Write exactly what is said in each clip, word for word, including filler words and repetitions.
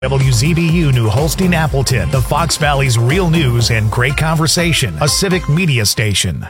W Z B U New Holstein Appleton, the Fox Valley's real news and great conversation, a civic media station.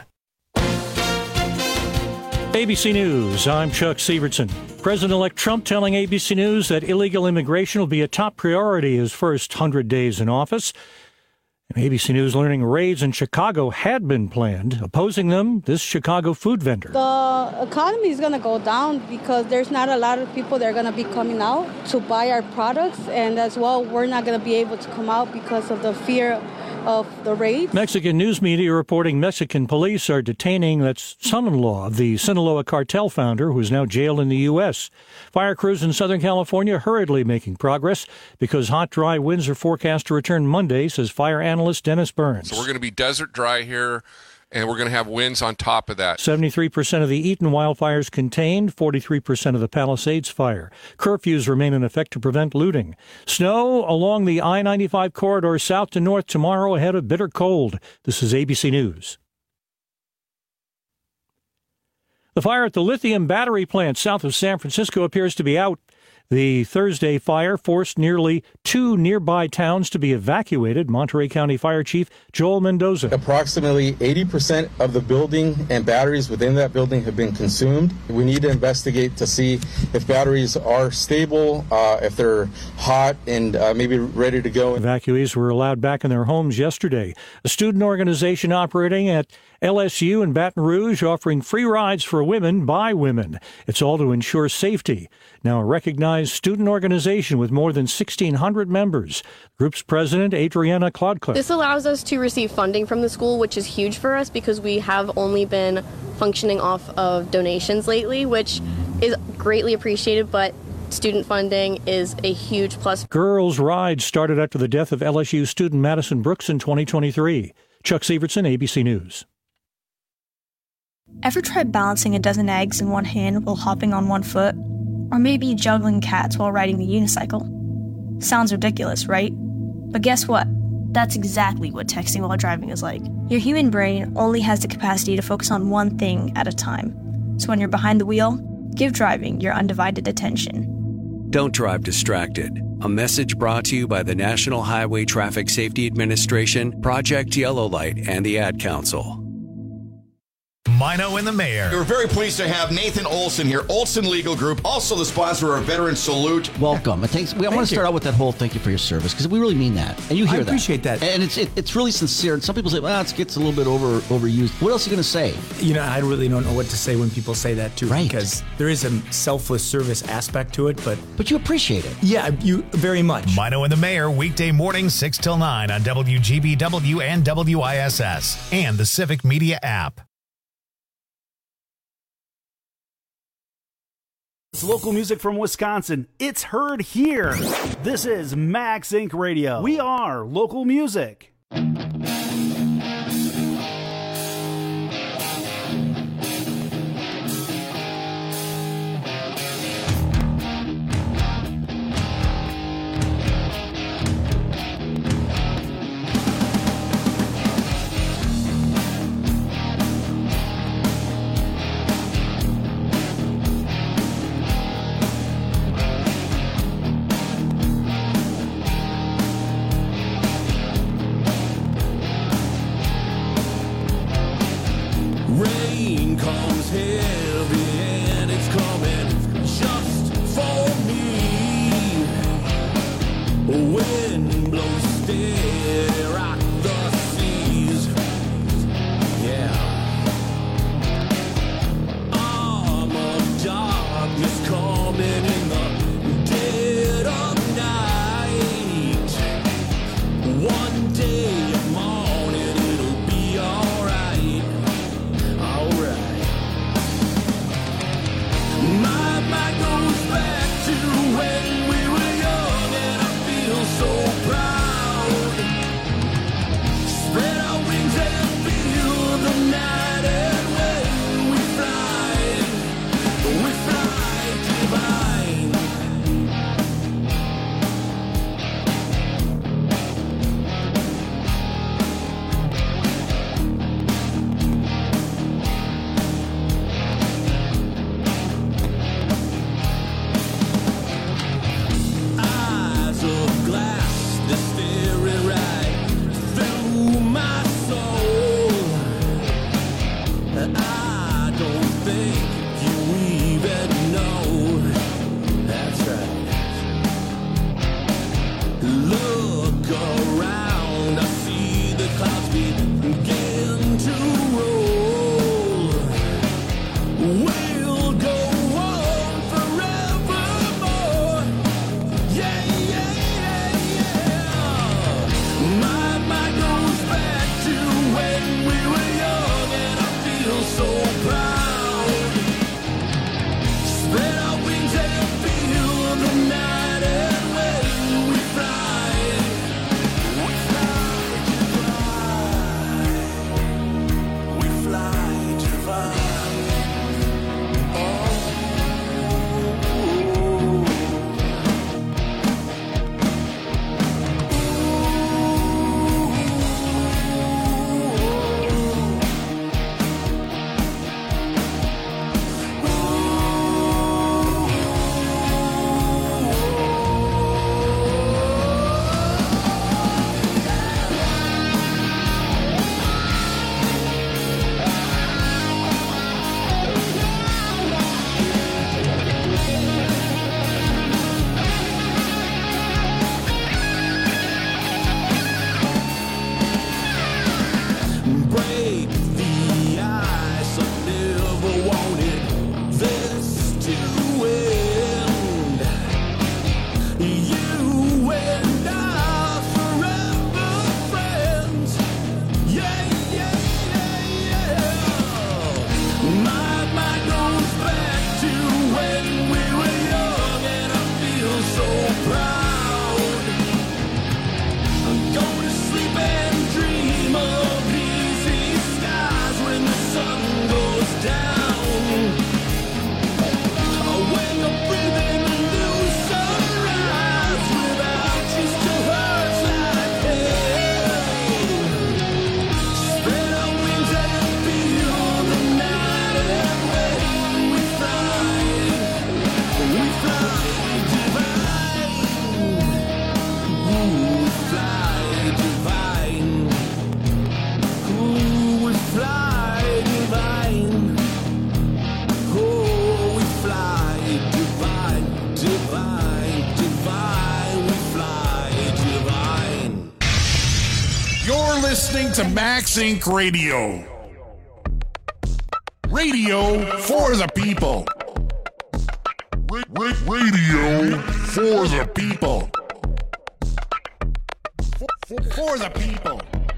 A B C News, I'm Chuck Sievertson. President-elect Trump telling A B C News that illegal immigration will be a top priority his first one hundred days in office. And A B C News learning raids in Chicago had been planned. Opposing them, this Chicago food vendor. The economy is going to go down because there's not a lot of people that are going to be coming out to buy our products. And as well, we're not going to be able to come out because of the fear of the raids. Mexican news media reporting Mexican police are detaining that's son-in-law of the Sinaloa cartel founder, who is now jailed in the U S. Fire crews in Southern California hurriedly making progress because hot, dry winds are forecast to return Monday, says fire analyst Dennis Burns. So we're going to be desert dry here, and we're going to have winds on top of that. seventy-three percent of the Eaton wildfires contained, forty-three percent of the Palisades fire. Curfews remain in effect to prevent looting. Snow along the I ninety-five corridor south to north tomorrow ahead of bitter cold. This is A B C News. The fire at the lithium battery plant south of San Francisco appears to be out. The Thursday fire forced nearly two nearby towns to be evacuated. Monterey County Fire Chief Joel Mendoza. Approximately eighty percent of the building and batteries within that building have been consumed. We need to investigate to see if batteries are stable, uh, if they're hot and uh, maybe ready to go. Evacuees were allowed back in their homes yesterday. A student organization operating at L S U in Baton Rouge offering free rides for women by women. It's all to ensure safety. Now a recognized student organization with more than sixteen hundred members. Group's president, Adriana Claudcliffe. This allows us to receive funding from the school, which is huge for us because we have only been functioning off of donations lately, which is greatly appreciated, but student funding is a huge plus. Girls' Rides started after the death of L S U student Madison Brooks in twenty twenty-three. Chuck Sievertson, A B C News. Ever tried balancing a dozen eggs in one hand while hopping on one foot? Or maybe juggling cats while riding the unicycle? Sounds ridiculous, right? But guess what? That's exactly what texting while driving is like. Your human brain only has the capacity to focus on one thing at a time. So when you're behind the wheel, give driving your undivided attention. Don't drive distracted. A message brought to you by the National Highway Traffic Safety Administration, Project Yellow Light, and the Ad Council. Mino and the Mayor. We're very pleased to have Nathan Olson here, Olson Legal Group, also the sponsor of our Veteran Salute. Welcome. Thanks. We, I want to start out with that whole thank you for your service, because we really mean that. And you hear that. I appreciate that. that. And it's it, it's really sincere. And some people say, well, it gets a little bit over overused. What else are you going to say? You know, I really don't know what to say when people say that, too. Right. Because there is a selfless service aspect to it, but... But you appreciate it. Yeah, you very much. Mino and the Mayor, weekday mornings, six till nine on W G B W and W I S S and the Civic Media app. It's local music from Wisconsin. It's heard here. This is Max Inc Radio. We are local music. Rain comes heavy and it's coming just for me. Wind blows steady, rock the seas. Yeah. Arm of darkness coming in the dead of night. One day of morning it'll be alright. Alright. My mind goes back to when we were young and I feel so proud. listening to Max Incorporated. Radio. Radio for the people. Ra- ra- radio for the people. For, for, for the people.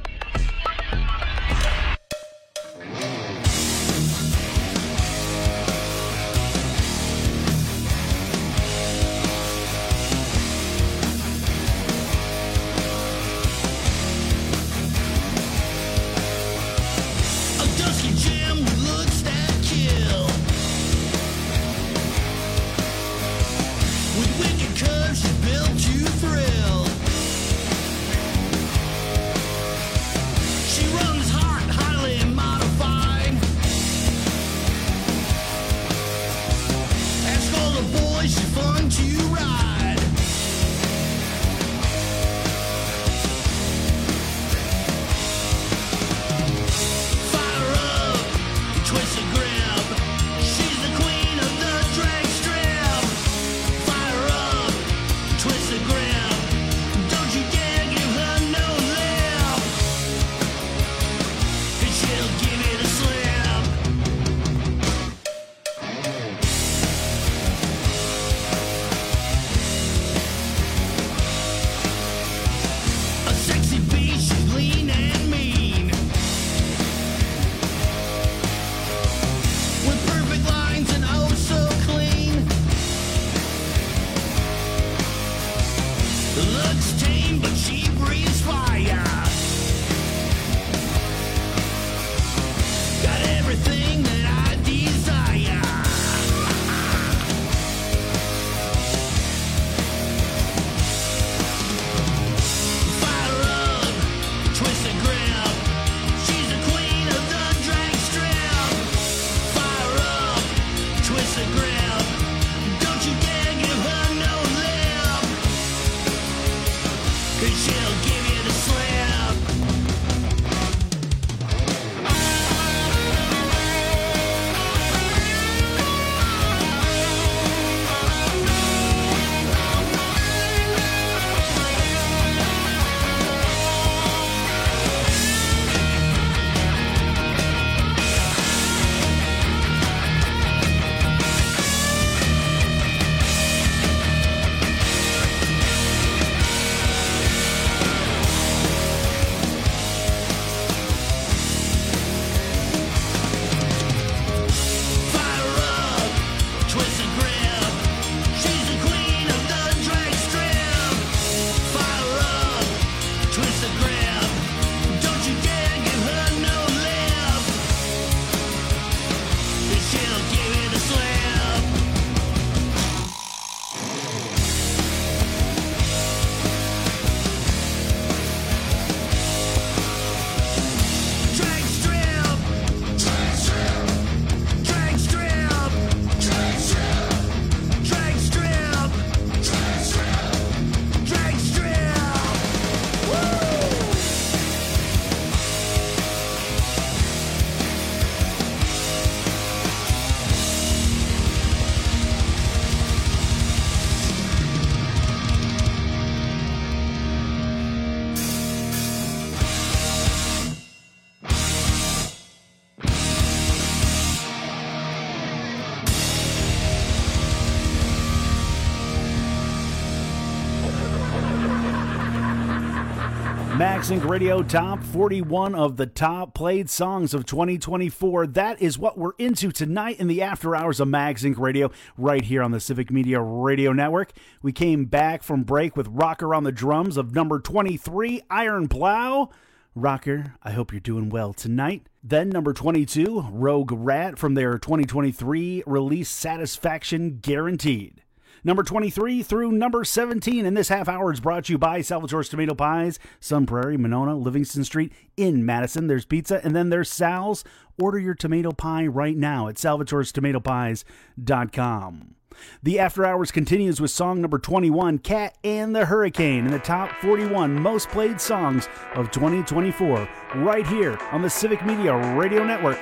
MaxInc Radio Top forty-one of the top played songs of twenty twenty-four. That is what we're into tonight in the after hours of MaxInc Radio right here on the Civic Media Radio Network. We came back from break with Rocker on the drums of number twenty-three, Iron Plow. Rocker, I hope you're doing well tonight. Then number twenty-two, Rogue Rat from their twenty twenty-three release Satisfaction Guaranteed. Number twenty-three through number seventeen in this half hour is brought to you by Salvatore's Tomato Pies, Sun Prairie, Monona, Livingston Street in Madison. There's pizza, and then there's Sal's. Order your tomato pie right now at salvatores tomato pies dot com. The After Hours continues with song number twenty-one, Cat and the Hurricane, in the top forty-one most played songs of twenty twenty-four, right here on the Civic Media Radio Network.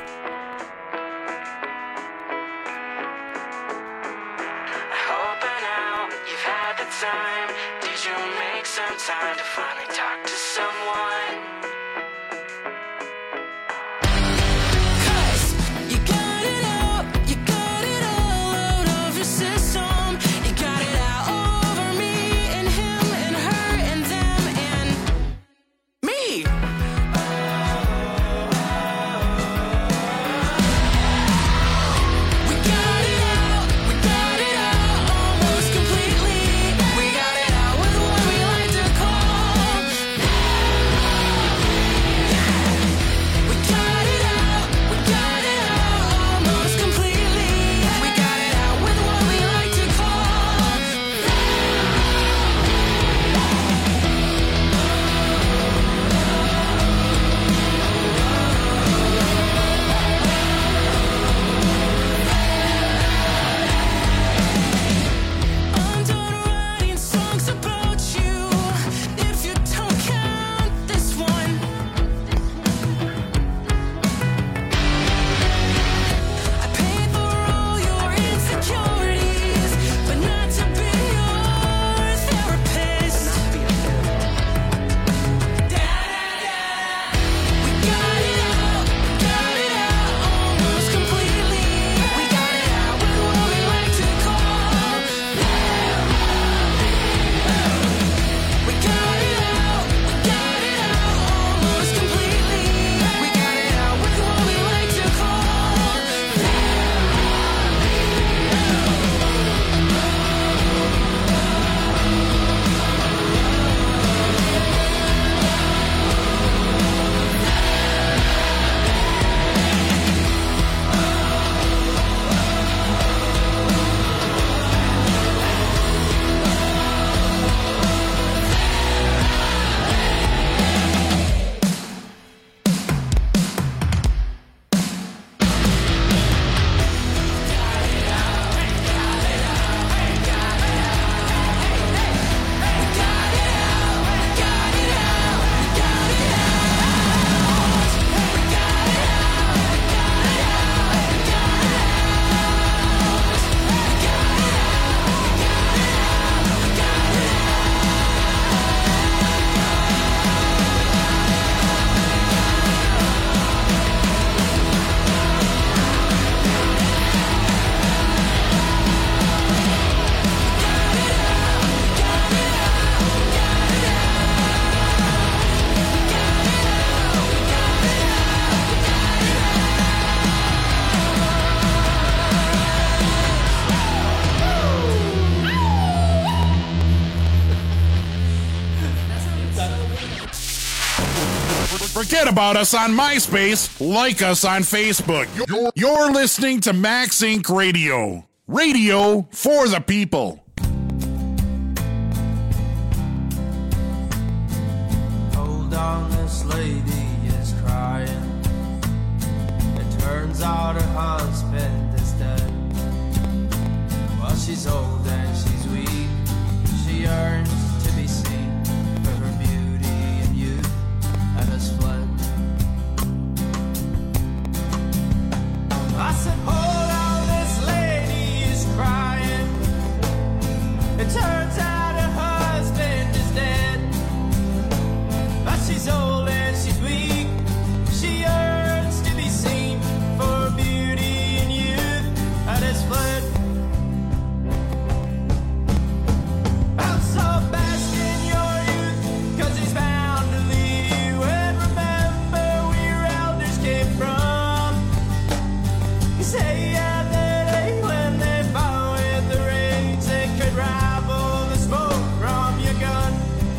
Time. Did you make some time to finally talk to someone? Forget about us on MySpace. Like us on Facebook. You're, you're listening to Max Incorporated. Radio. Radio for the people. Hold on, this lady is crying. It turns out her husband is dead. Well, she's old and she's weak. She yearns to be seen for her beauty and youth that has fled. I said, hold on, this lady is crying. It turns out her husband is dead. But she's old and she's weak. She yearns to be seen for her beauty and youth that has fled. I'm so best in your youth, 'cause he's bound to lead you. And remember where your elders came from. You say yeah, that day when they fought with the rage, they could rival the smoke from your gun.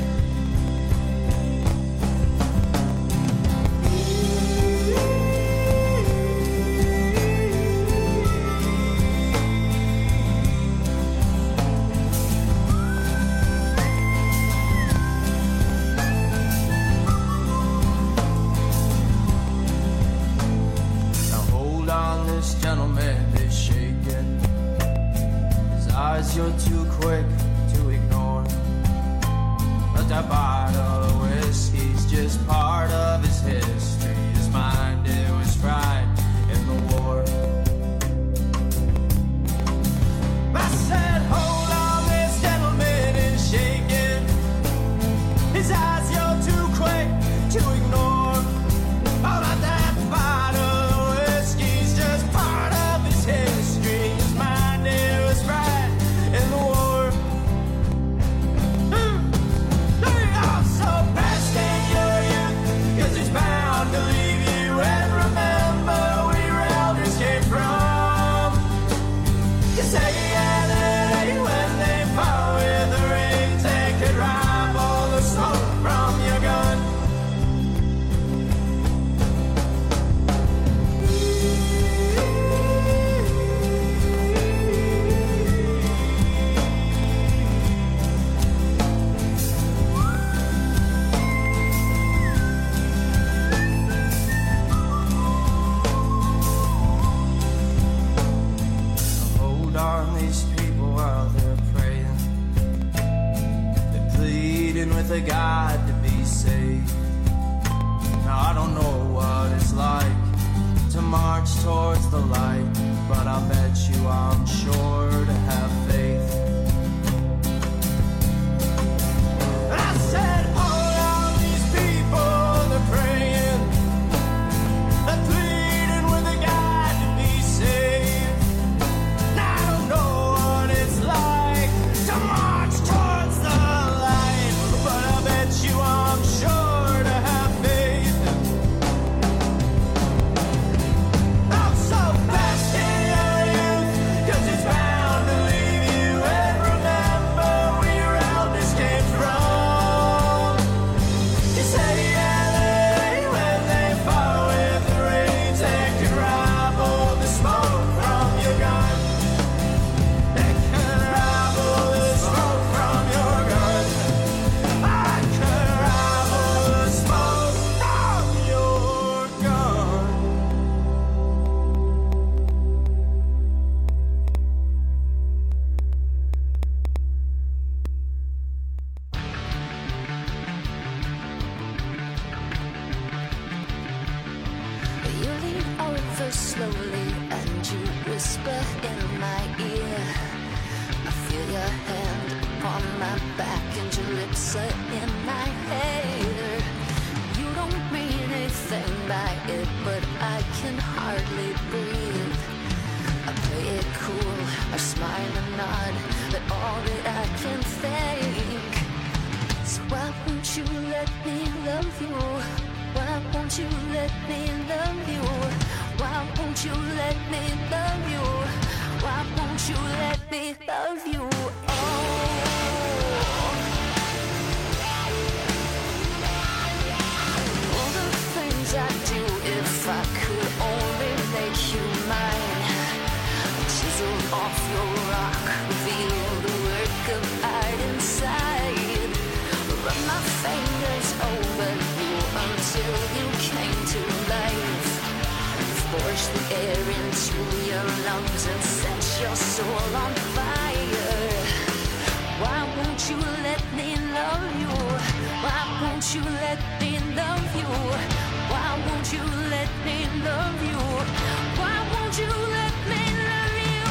Now hold on, this gentleman is shaking. His eyes you're too quick to ignore. But that bottle of whiskey's just part of his history. His mind, it was fried in the war. I said, hold on, this gentleman is shaking. His eyes you're too quick to ignore. Oh, but that bottle of whiskey's just part of his history. His mind, it was fried in the war. I'm so best in your youth, 'cause he's bound to leave you. And remember where your elders came from. You say yeah, that ain't when they fought with the rings. They could rival the smoke from your gun. Hold on, these people while they're praying. They're pleading with a God to be saved. Now I don't know what it's like to march towards the light, but I bet you I'm sure to have faith. I said, hold on, these people, they're praying. They're pleading with a God to be saved. Now I don't know what it's like to march towards the light, but I bet you I'm sure to have faith. I'm so best in your youth, 'cause it's bound to leave you. And remember where your elders came from. You say yeah, they when they fought with the rage, they could rival the smoke from your gun. They could rival the smoke from your gun. I could rival the smoke from your gun. You lean over slowly and you whisper in my ear. I feel your hand upon my back and your lips are in my hair. You don't mean anything by it, but I can hardly breathe. I play it cool, I smile and nod, but all that I can think. So why won't you let me love you? Why won't you let me love you? Why won't you let me love you? Why won't you let me love you? Oh, all the off your rock, reveal the work of art inside. Run my fingers over you until you came to life. Force the air into your lungs and set your soul on fire. Why won't you let me love you? Why won't you let me love you? Why won't you let me love you? Why won't you let me love you?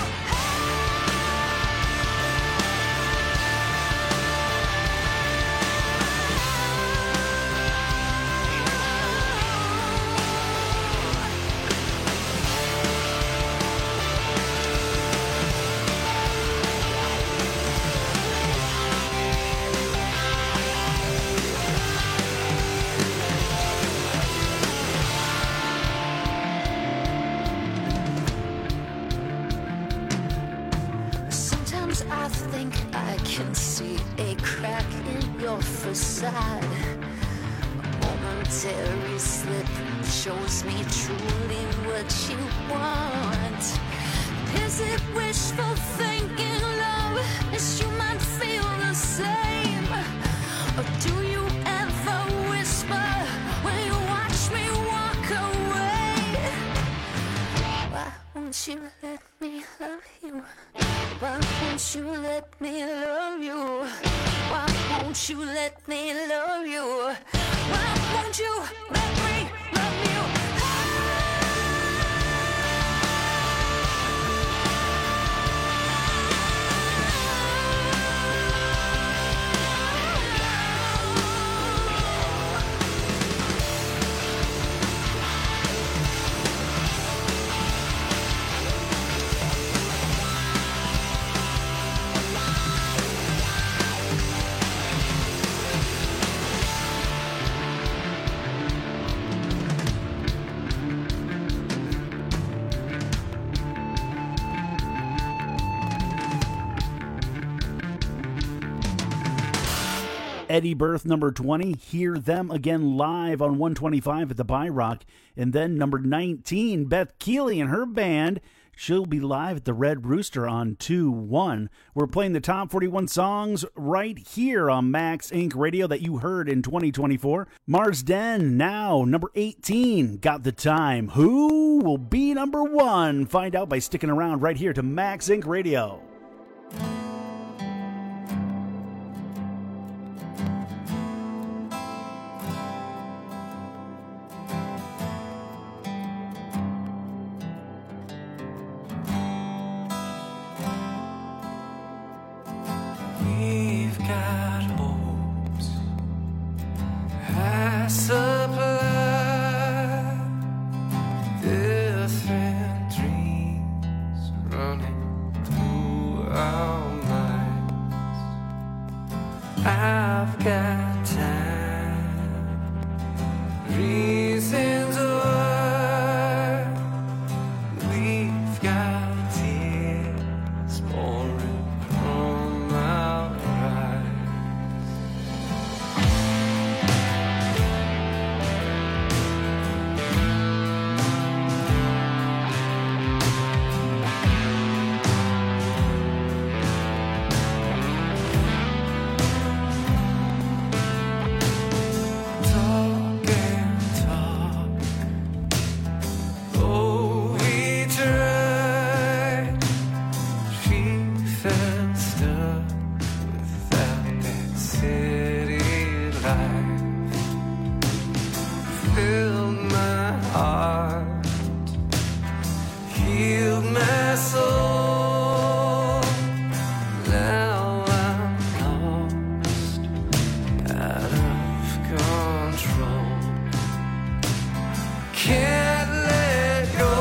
Sometimes I think I can see a crack in your facade. A momentary slip shows me truly what you want. Is it wishful thinking, love? Is you might feel the same? Or do you ever whisper when you watch me walk away? Why won't you let me love you? Why won't you let me love you? Why won't you let me love you? Why won't you let me love you? Eddie Birth, number twenty. Hear Them Again live on one twenty-five at the Buy Rock. And then number nineteen, Beth Keeley and her band. She'll be live at the Red Rooster on two one. We're playing the top forty-one songs right here on Max Inc Radio that you heard in twenty twenty-four. Mars Den, now number eighteen, Got the Time. Who will be number one? Find out by sticking around right here to Max Inc Radio. We've got hopes, I supply different dreams running through our minds. I've got time, reasons why. We've got tears pouring from our eyes. Talk and talk, oh we tried. She felt stuck without that city life. Filled my heart, healed my soul. Now I'm lost, out of control. Can't let go.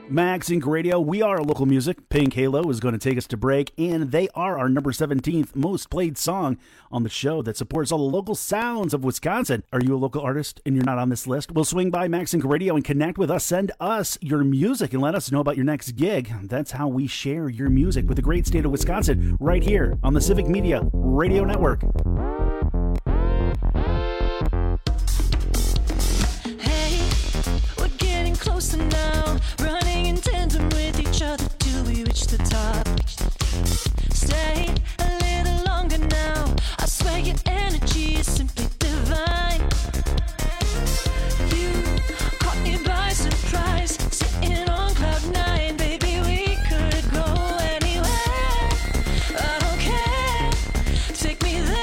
Max Inc Radio, we are local music. Pink Halo is going to take us to break, and they are our number seventeenth most played song on the show that supports all the local sounds of Wisconsin. Are you a local artist and you're not on this list? We'll swing by Max Inc Radio and connect with us. Send us your music and let us know about your next gig. That's how we share your music with the great state of Wisconsin right here on the Civic Media Radio Network. Hey, we're getting closer now, running in tandem with each other till we reach the top. Stay a little longer now, I swear your energy is simply divine. You caught me by surprise, sitting on cloud nine, baby, we could go anywhere. I don't care, take me there.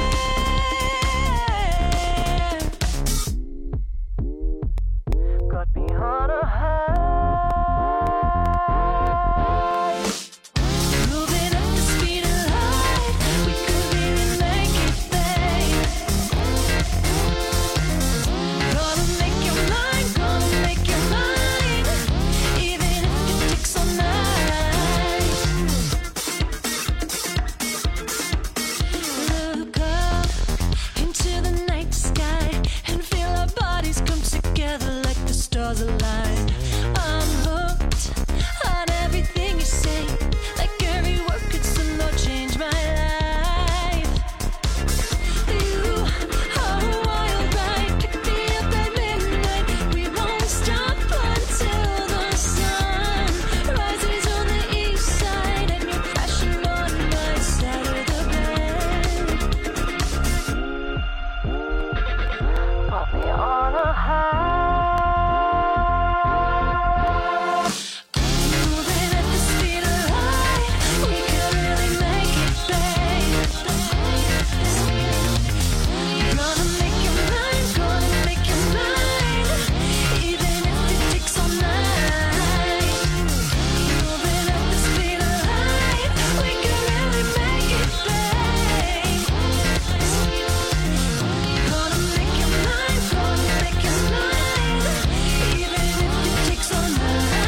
Got me on a high. Moving at the speed of light, we could really make it, babe. Gonna make you mine, gonna make you mine, even if it takes all night. Look up into the night sky and feel our bodies come together like the stars align. I'm hooked on everything you say, like every word could somehow change my life. You are a wild ride, pick me up at midnight. We won't stop until the sun rises on the east side and you're crashing on my side of the bed. Put me on a high. Moving at the speed of light, we could really make it, babe. Gonna make you mine, gonna make you mine, even if it takes all night. Moving at the speed of light, we could really make it, babe. Gonna make you mine, gonna make you mine, even if it takes all night.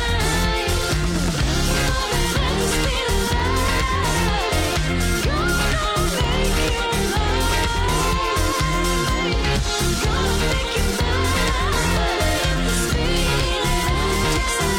Moving at the speed of light, gonna make you mine, gonna make you mine, the speed takes all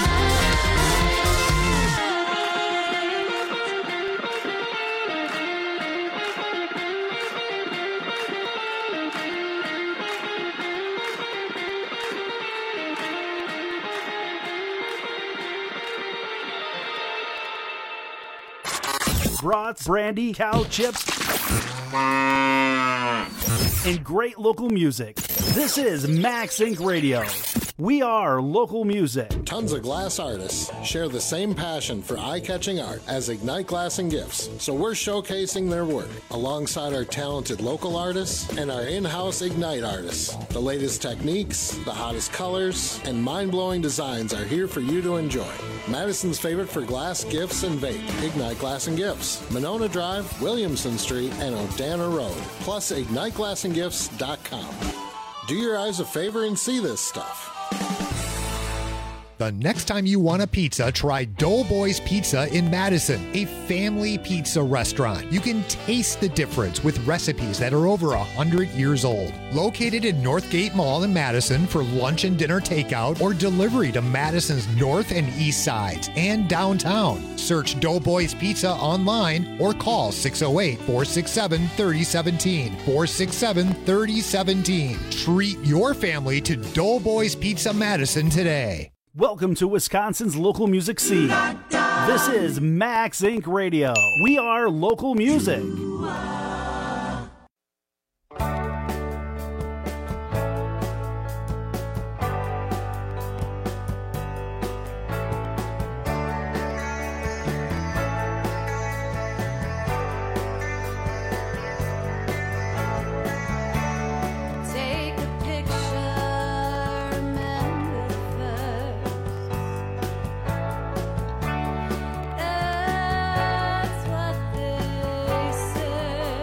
Brats, brandy, cow chips, and great local music. This is Max Inc Radio. We are local music. Tons of glass artists share the same passion for eye-catching art as Ignite Glass and Gifts, so we're showcasing their work alongside our talented local artists and our in-house Ignite artists. The latest techniques, the hottest colors, and mind-blowing designs are here for you to enjoy. Madison's favorite for glass, gifts, and vape, Ignite Glass and Gifts, Monona Drive, Williamson Street, and Odana Road, plus ignite glass and gifts dot com. Do your eyes a favor and see this stuff. The next time you want a pizza, try Doughboys Pizza in Madison, a family pizza restaurant. You can taste the difference with recipes that are over one hundred years old. Located in Northgate Mall in Madison for lunch and dinner takeout or delivery to Madison's north and east sides and downtown. Search Doughboys Pizza online or call six oh eight, four six seven, three oh one seven, four six seven, three oh one seven. Treat your family to Doughboys Pizza Madison today. Welcome to Wisconsin's local music scene. This is Max Inc Radio. We are local music. Take a picture, remember the first. That's what they say.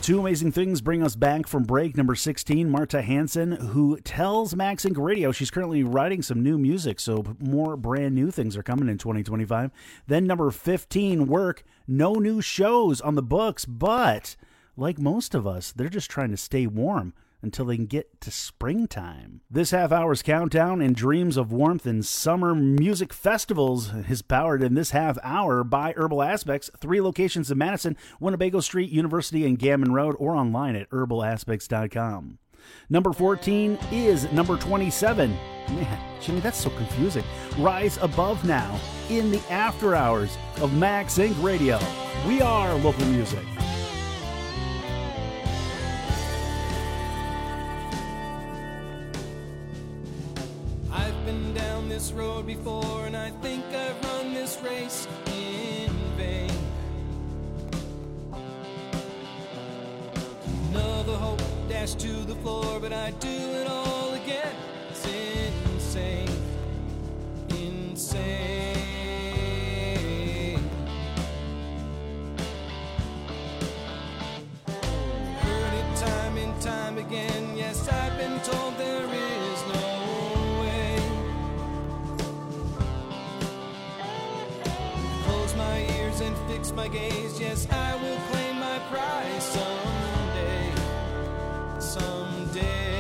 Two amazing things bring us back from break. Number sixteen, Marta Hansen, who tells Max Inc Radio she's currently writing some new music, so more brand new things are coming in twenty twenty-five. Then number fifteen, Work, no new shows on the books, but like most of us, they're just trying to stay warm until they can get to springtime. This half hour's countdown and dreams of warmth and summer music festivals is powered in this half hour by Herbal Aspects, three locations in Madison, Winnebago Street, University, and Gammon Road, or online at herbal aspects dot com. Number fourteen is number twenty-seven. Man, Jimmy, that's so confusing. Rise Above now in the after hours of Max Inc Radio. We are local music. I've been down this road before, and I think I've run this race in vain. Another hope dashed to the floor, but I do it all again. It's insane, insane. Heard it time and time again. Yes, I've been told there is no my ears and fix my gaze. Yes, I will claim my prize someday, someday.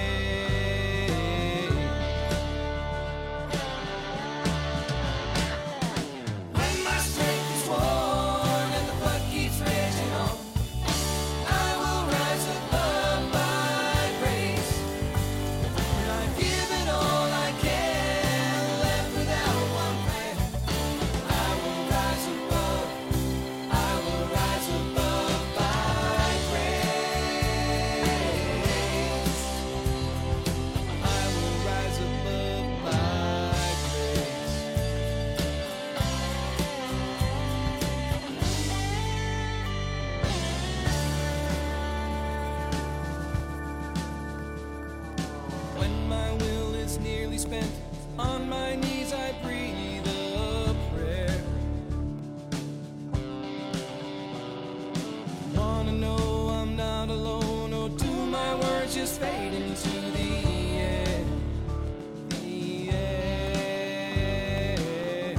When my strength is worn and the blood keeps raging on, I will rise above my grace. When I've given all I can, left without one plan, I will rise above, I will rise above by grace. I will rise above by grace. When my will is nearly spent, on my knees I breathe a prayer. Wanna know I'm not alone, or do my words just fade into the air? The air.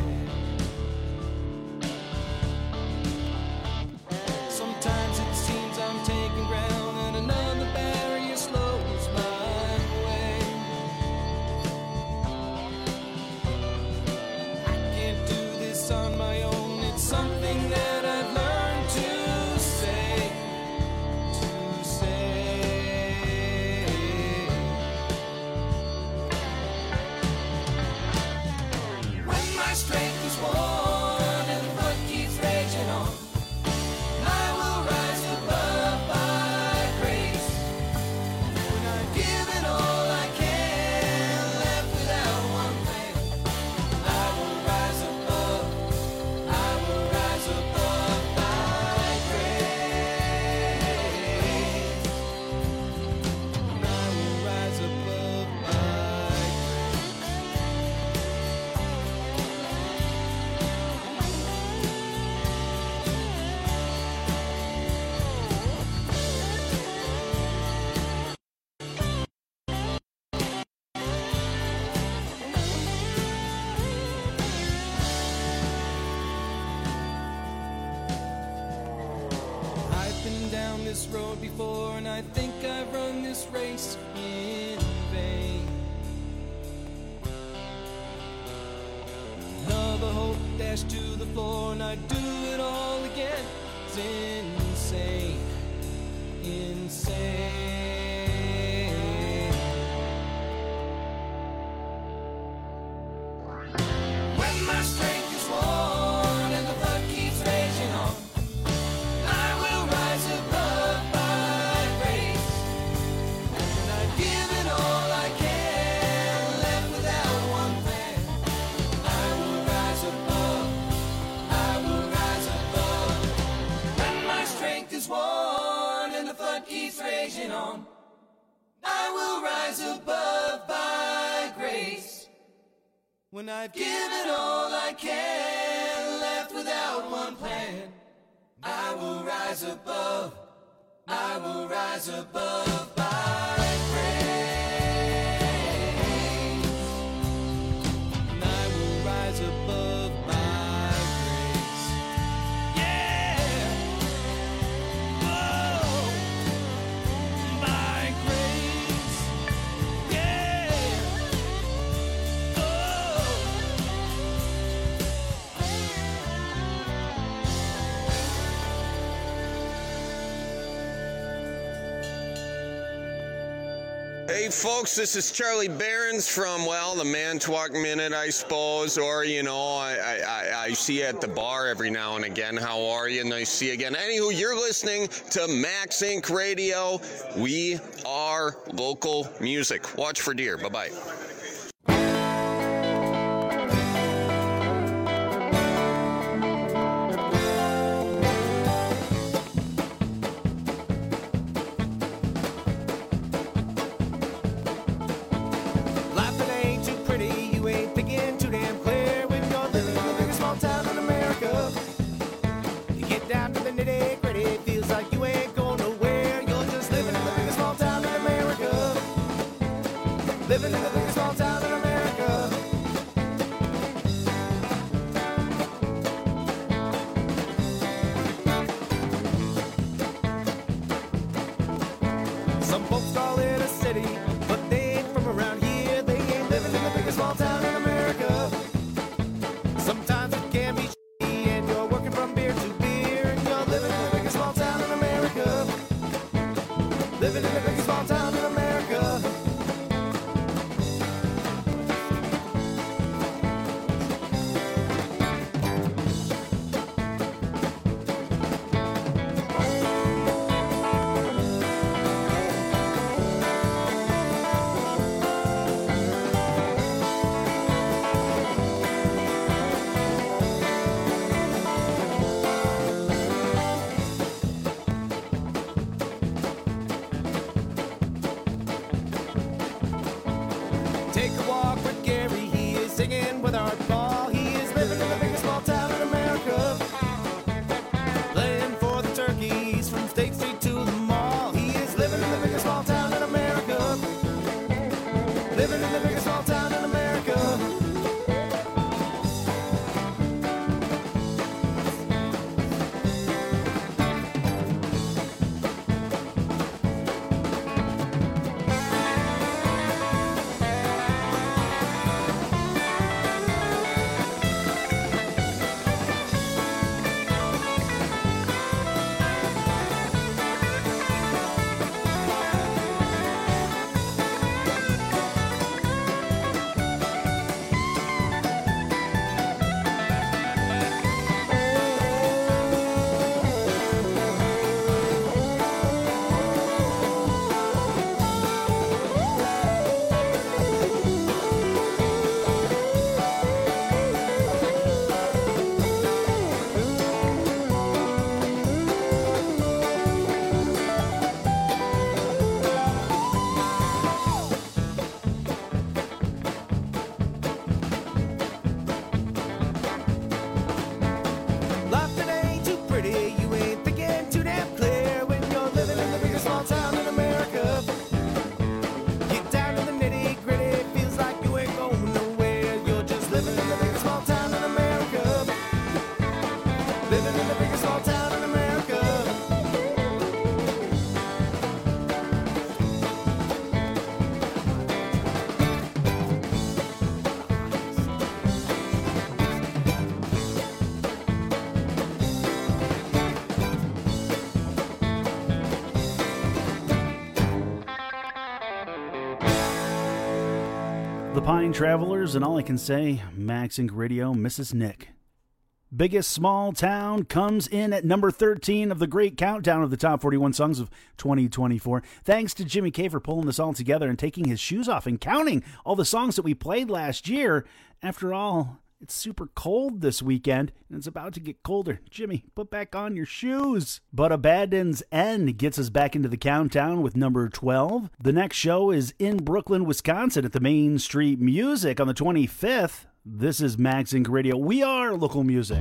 Sometimes it seems I'm taking ground, and another barrier slows my way. I can't do this on my own. It's something that I've learned to say, to say. When my strength is worn and the blood keeps raging on, I will rise above by grace. When I've given all I can, left without one plan, I will rise above, I will rise above by grace. I will rise above by I've been down this road before, and I think I've run this race in vain. Another hope dashed to the floor, and I do it all again. It's insane, insane. When my strength is worn and the blood keeps raging on, I will rise above by grace. When I've given all I can, left without one plan, I will rise above, I will rise above. When my strength is worn and the flood keeps raging on, I will rise above by grace. When I've given all I can, left without one plan, I will rise above, I will rise above by grace. And I will rise above by grace. Yeah. Whoa. By grace. Yeah. Hey folks, this is Charlie Behrens from, well, the Manitowoc Minute, I suppose, or, you know, I, I, I see you at the bar every now and again. How are you? Nice to see you again. Anywho, you're listening to Max Inc Radio. We are local music. Watch for deer. Bye-bye. Life it ain't too pretty, you ain't thinking too damn clear when you're living in the biggest small town in America. You get down to the nitty gritty, it feels like you ain't going nowhere. You're just living in the biggest small town in America. Living in the biggest small town in America. Some folks call it a city, but they ain't from around here. They ain't living in the biggest small town in America. Sometimes it can be shitty, and you're working from beer to beer, and you're living in the biggest small town in America. Living in the biggest small town in America. Take a walk with Gary, he is singing with Art Ball. He is living in the biggest small town in America. Playing for the turkeys from State Street to the mall. He is living in the biggest small town in America. Living in the biggest small town in America. Life it ain't too pretty, you ain't thinking too damn clear when you're living in the biggest small town in America. Get down to the nitty gritty, it feels like you ain't going nowhere. You're just living in the biggest small town in America. Living in the biggest small town in America. The Pine Travelers, and all I can say, Max Inc Radio misses Nick. Biggest Small Town comes in at number thirteen of the great countdown of the top forty-one songs of twenty twenty-four. Thanks to Jimmy K for pulling this all together and taking his shoes off and counting all the songs that we played last year. After all, it's super cold this weekend, and it's about to get colder. Jimmy, put back on your shoes. But Abandon's End gets us back into the countdown with number twelve. The next show is in Brooklyn, Wisconsin at the Main Street Music on the twenty-fifth. This is Max Inc Radio. We are local music.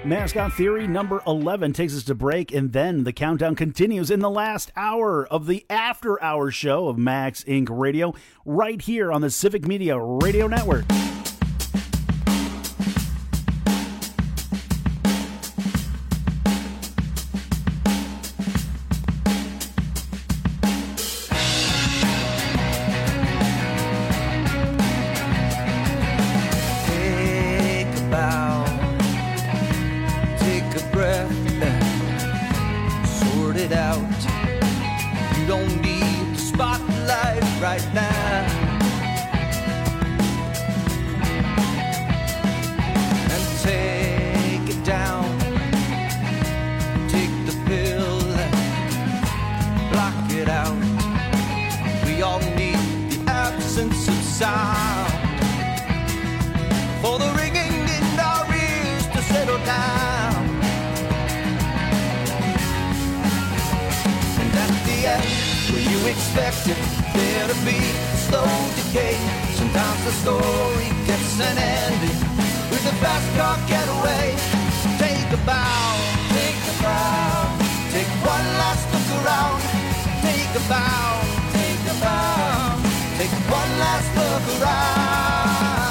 Mascot Theory number eleven takes us to break, and then the countdown continues in the last hour of the After Hours show of Max Incorporated. Radio, right here on the Civic Media Radio Network. Take a bow, take a breath, sort it out. You don't need the spotlight right now. And take it down, take the pill, block it out. We all need the absence of sound for the ringing in our ears to settle down. And at the end, where you expected there to be a slow decay, sometimes the story gets an ending with a fast car getaway. Take a bow, take a bow, take one last look around. Take a bow, take a bow, take one last look around.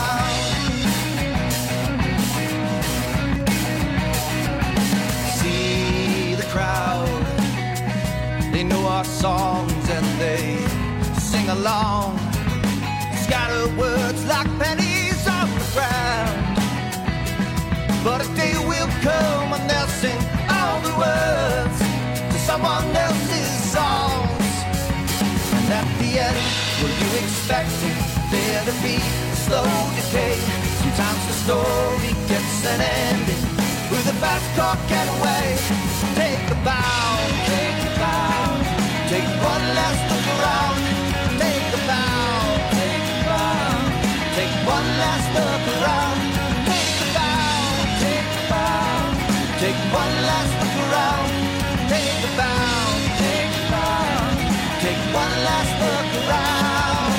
See the crowd, they know our songs and they sing along. Scatter words like pennies on the ground. But a day will come when they'll sing all the words to someone else's songs. And at the end, were you expecting there to be a slow decay? Sometimes the story gets an ending with a fast car getaway. Take a bow, take a bow, take one last look around. Take a bow, take a bow, take one last look around. Take a bow, take a bow, take one last look around. Take a bow, take a bow, take one last look around.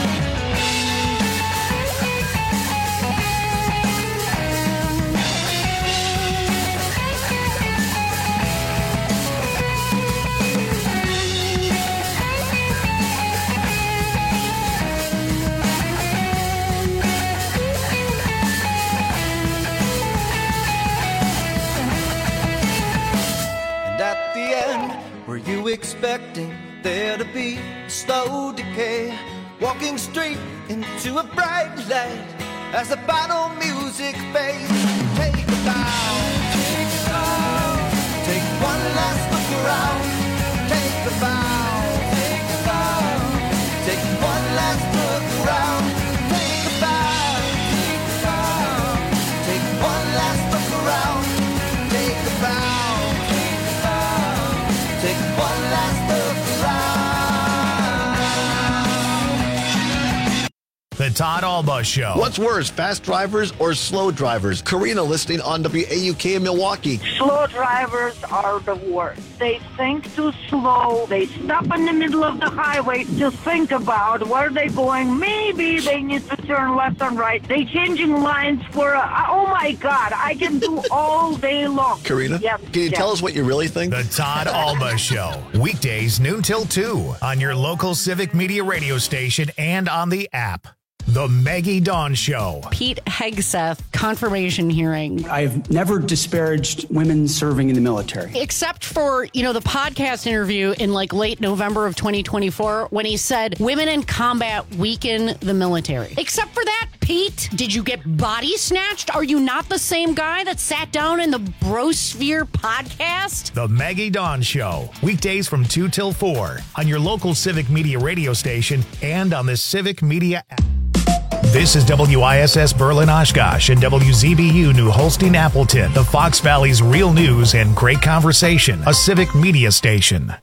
And at the end, were you expecting there to be a slow decay? Walking straight into a bright light as the final music fades. Take a bow, take a bow, take one last look around. Take a bow, take a bow, take one last look around. Take a bow, take a bow, take one last look around. Take a bow, take a bow, take one last look around. The Todd Alba Show. What's worse, fast drivers or slow drivers? Karina listening on W A U K in Milwaukee. Slow drivers are the worst. They think too slow. They stop in the middle of the highway to think about where they're going. Maybe they need to turn left and right. They changing lines for, a, oh my God, I can do all day long. Karina, Yep, can you yep. tell us what you really think? The Todd Alba Show. Weekdays noon till two on your local Civic Media radio station and on the app. The Maggie Dawn Show. Pete Hegseth confirmation hearing. I've never disparaged women serving in the military. Except for, you know, the podcast interview in like late November of twenty twenty-four when he said women in combat weaken the military. Except for that, Pete, did you get body snatched? Are you not the same guy that sat down in the Brosphere podcast? The Maggie Dawn Show. Weekdays from two till four on your local Civic Media radio station and on the Civic Media app. This is W I S S Berlin Oshkosh and W Z B U New Holstein Appleton, the Fox Valley's real news and great conversation, a Civic Media station.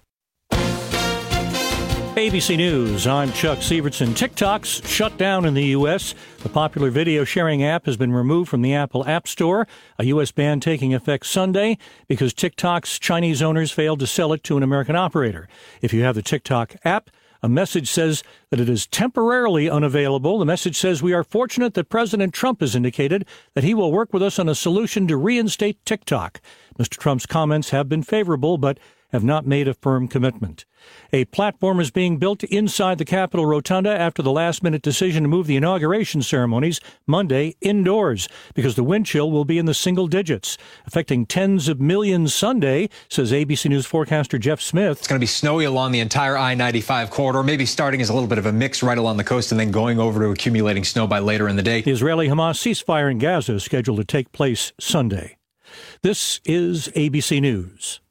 A B C News, I'm Chuck Sievertson. TikTok's shut down in the U S. The popular video sharing app has been removed from the Apple App Store, a U S ban taking effect Sunday because TikTok's Chinese owners failed to sell it to an American operator. If you have the TikTok app, A message says that it is temporarily unavailable. The message says we are fortunate that President Trump has indicated that he will work with us on a solution to reinstate TikTok. Mister Trump's comments have been favorable, but have not made a firm commitment. A platform is being built inside the Capitol Rotunda after the last-minute decision to move the inauguration ceremonies Monday indoors because the wind chill will be in the single digits, affecting tens of millions Sunday, says A B C News forecaster Jeff Smith. It's going to be snowy along the entire I ninety-five corridor, maybe starting as a little bit of a mix right along the coast and then going over to accumulating snow by later in the day. The Israeli-Hamas ceasefire in Gaza is scheduled to take place Sunday. This is A B C News.